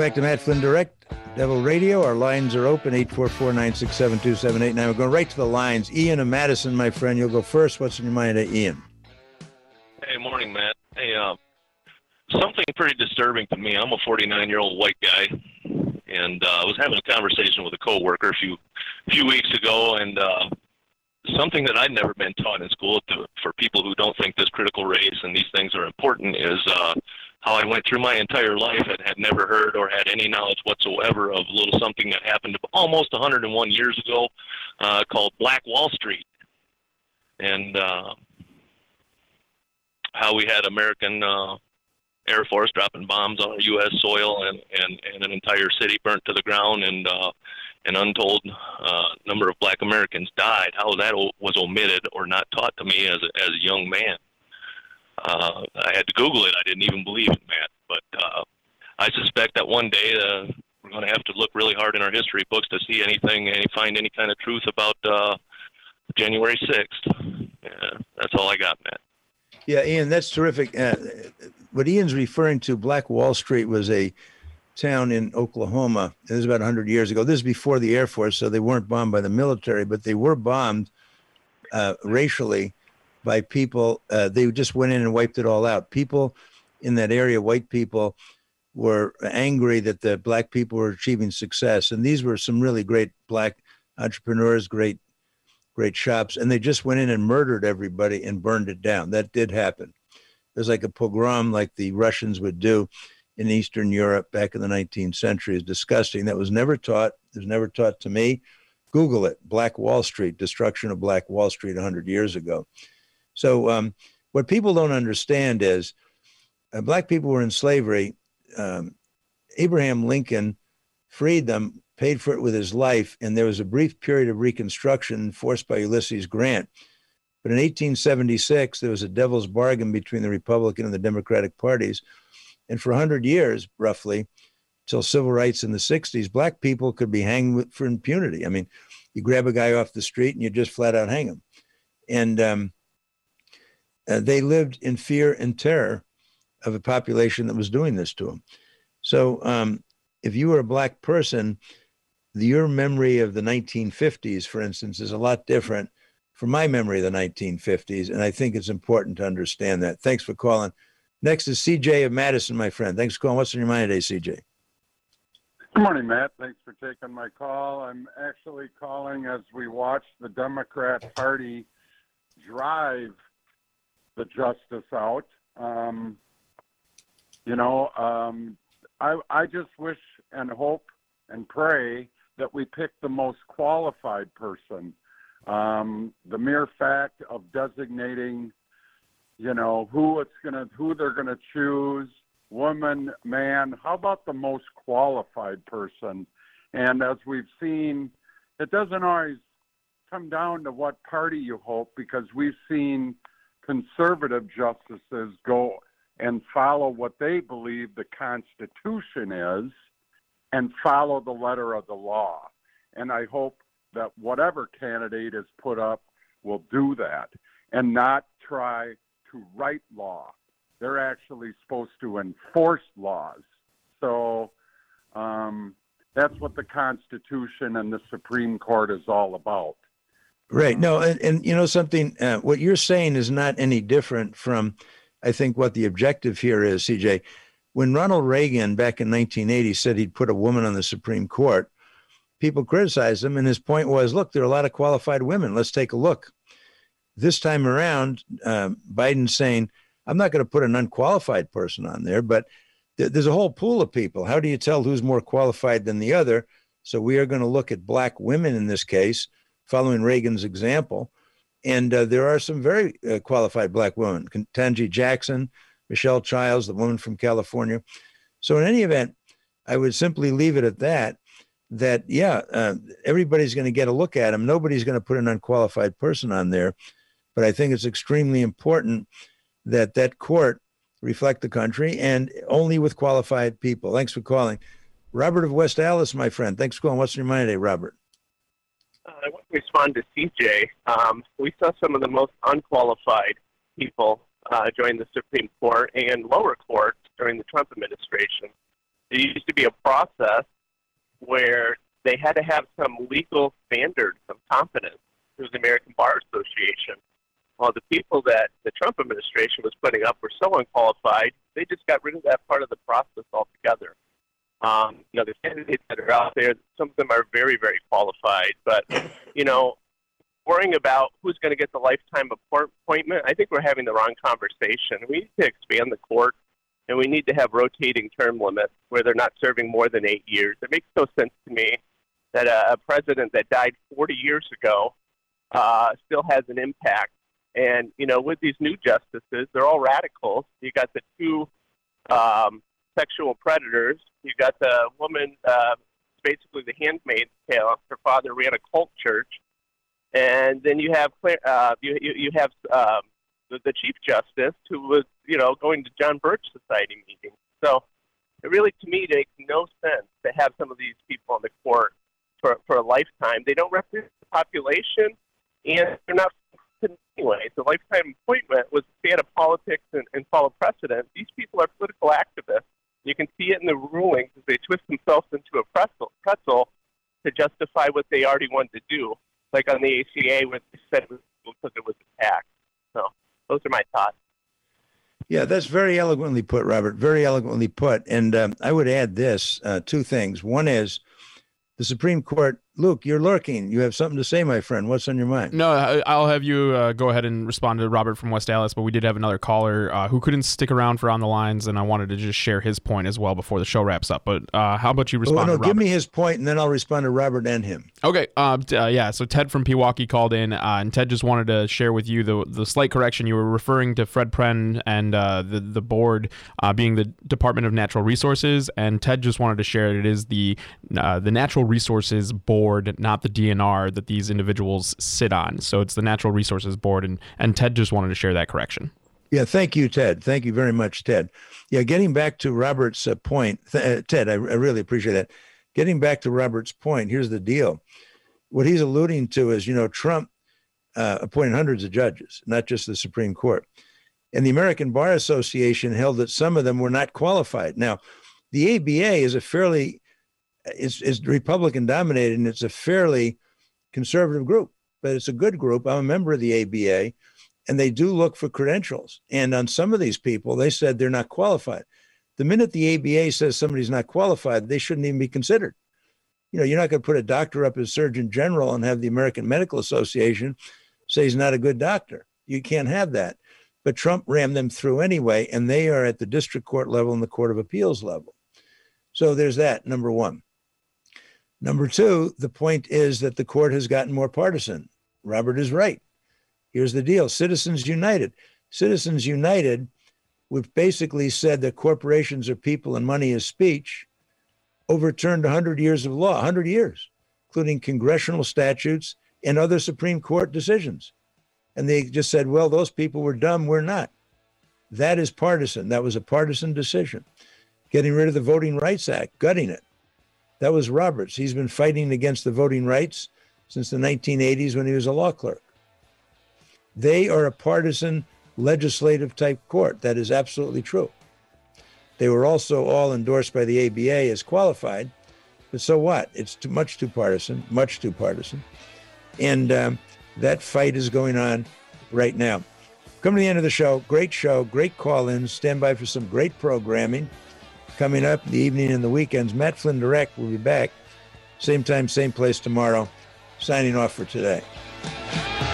back to Matt Flynn Direct, Devil Radio. Our lines are open, 844-967-2789. We're going right to the lines. Ian and Madison, my friend, you'll go first. What's in your mind today, Ian? Hey, morning, Matt. Hey, something pretty disturbing to me. I'm a 49-year-old white guy, and I was having a conversation with a coworker a few weeks ago, and something that I'd never been taught in school for people who don't think this critical race and these things are important is how I went through my entire life and had never heard or had any knowledge whatsoever of a little something that happened almost 101 years ago called Black Wall Street. And how we had American Air Force dropping bombs on U.S. soil and an entire city burnt to the ground, and an untold number of Black Americans died. How that was omitted or not taught to me as a young man. I had to Google it. I didn't even believe it, Matt. But I suspect that one day we're going to have to look really hard in our history books to see find any kind of truth about January 6th. Yeah, that's all I got, Matt. Yeah, Ian, that's terrific. What Ian's referring to, Black Wall Street, was a town in Oklahoma. It was about 100 years ago. This is before the Air Force, so they weren't bombed by the military, but they were bombed racially by people. They just went in and wiped it all out. People in that area, white people, were angry that the Black people were achieving success. And these were some really great Black entrepreneurs, great shops. And they just went in and murdered everybody and burned it down. That did happen. It was like a pogrom like the Russians would do in Eastern Europe back in the 19th century. It's disgusting. That was never taught. It was never taught to me. Google it, Black Wall Street, destruction of Black Wall Street 100 years ago. So what people don't understand is Black people were in slavery. Abraham Lincoln freed them, paid for it with his life, and there was a brief period of Reconstruction enforced by Ulysses Grant. But in 1876, there was a devil's bargain between the Republican and the Democratic parties. And for 100 years, roughly, till civil rights in the 60s, Black people could be hanged for impunity. I mean, you grab a guy off the street and you just flat out hang him. And they lived in fear and terror of a population that was doing this to them. So if you were a Black person, your memory of the 1950s, for instance, is a lot different from my memory of the 1950s. And I think it's important to understand that. Thanks for calling. Next is CJ of Madison, my friend. Thanks for calling. What's on your mind today, CJ? Good morning, Matt. Thanks for taking my call. I'm actually calling as we watch the Democrat Party drive the justice out. I just wish and hope and pray that we pick the most qualified person. The mere fact of designating, who they're gonna choose, woman, man. How about the most qualified person? And as we've seen, it doesn't always come down to what party you hope, because we've seen conservative justices go and follow what they believe the Constitution is and follow the letter of the law. And I hope that whatever candidate is put up will do that and not try to write law. They're actually supposed to enforce laws. So that's what the Constitution and the Supreme Court is all about. Right. No, and you know something, what you're saying is not any different from, I think, what the objective here is, CJ. When Ronald Reagan back in 1980 said he'd put a woman on the Supreme Court, people criticized him, and his point was, look, there are a lot of qualified women. Let's take a look. This time around, Biden's saying, I'm not going to put an unqualified person on there, but there's a whole pool of people. How do you tell who's more qualified than the other? So we are going to look at Black women in this case, following Reagan's example. And there are some very qualified Black women, Ketanji Jackson, Michelle Childs, the woman from California. So in any event, I would simply leave it at that, everybody's going to get a look at them. Nobody's going to put an unqualified person on there. But I think it's extremely important that that court reflect the country, and only with qualified people. Thanks for calling. Robert of West Allis, my friend. Thanks for calling. What's in your mind today, Robert? I want to respond to CJ. We saw some of the most unqualified people join the Supreme Court and lower courts during the Trump administration. There used to be a process where they had to have some legal standards of competence through the American Bar Association. Well, the people that the Trump administration was putting up were so unqualified, they just got rid of that part of the process altogether. The candidates that are out there, some of them are very, very qualified, but, worrying about who's going to get the lifetime appointment, I think we're having the wrong conversation. We need to expand the court, and we need to have rotating term limits where they're not serving more than 8 years. It makes no sense to me that a president that died 40 years ago still has an impact. And, with these new justices, they're all radicals. You got the two sexual predators. You got the woman, basically the Handmaid's Tale. Her father ran a cult church. And then you have the Chief Justice who was, going to John Birch Society meetings. So it really, to me, makes no sense to have some of these people on the court for a lifetime. They don't represent the population, and they're not anyway. The lifetime appointment was to stay out of politics and follow precedent. These people are political activists. You can see it in the rulings as they twist themselves into a pretzel to justify what they already wanted to do, like on the ACA where they said it was because it was a tax. So those are my thoughts. Yeah, that's very eloquently put, Robert. Very eloquently put. And I would add this, two things. One is the Supreme Court. Luke, you're lurking. You have something to say, my friend. What's on your mind? No, I'll have you go ahead and respond to Robert from West Dallas, but we did have another caller who couldn't stick around for On the Lines, and I wanted to just share his point as well before the show wraps up. But how about you respond to Robert? Give me his point, and then I'll respond to Robert and him. Okay. So Ted from Pewaukee called in, and Ted just wanted to share with you the slight correction. You were referring to Fred Pren and the board being the Department of Natural Resources, and Ted just wanted to share it is the Natural Resources Board, not the DNR that these individuals sit on. So it's the Natural Resources Board, and Ted just wanted to share that correction. Yeah, thank you, Ted. Thank you very much, Ted. Yeah, getting back to Robert's point, Ted, I really appreciate that. Getting back to Robert's point, here's the deal. What he's alluding to is, Trump appointed hundreds of judges, not just the Supreme Court. And the American Bar Association held that some of them were not qualified. Now, the ABA is it's Republican dominated, and it's a fairly conservative group, but it's a good group. I'm a member of the ABA, and they do look for credentials. And on some of these people, they said they're not qualified. The minute the ABA says somebody's not qualified, they shouldn't even be considered. You're not going to put a doctor up as Surgeon General and have the American Medical Association say he's not a good doctor. You can't have that. But Trump rammed them through anyway, and they are at the district court level and the Court of Appeals level. So there's that, number one. Number two, the point is that the court has gotten more partisan. Robert is right. Here's the deal. Citizens United, which basically said that corporations are people and money is speech, overturned 100 years of law, 100 years, including congressional statutes and other Supreme Court decisions. And they just said, well, those people were dumb, we're not. That is partisan. That was a partisan decision. Getting rid of the Voting Rights Act, gutting it. That was Roberts. He's been fighting against the voting rights since the 1980s when he was a law clerk. They are a partisan legislative type court. That is absolutely true. They were also all endorsed by the ABA as qualified, but so what? It's much too partisan. And that fight is going on right now. Coming to the end of the show, great call-ins. Stand by for some great programming. Coming up in the evening and the weekends, Matt Flynn Direct will be back. Same time, same place tomorrow. Signing off for today.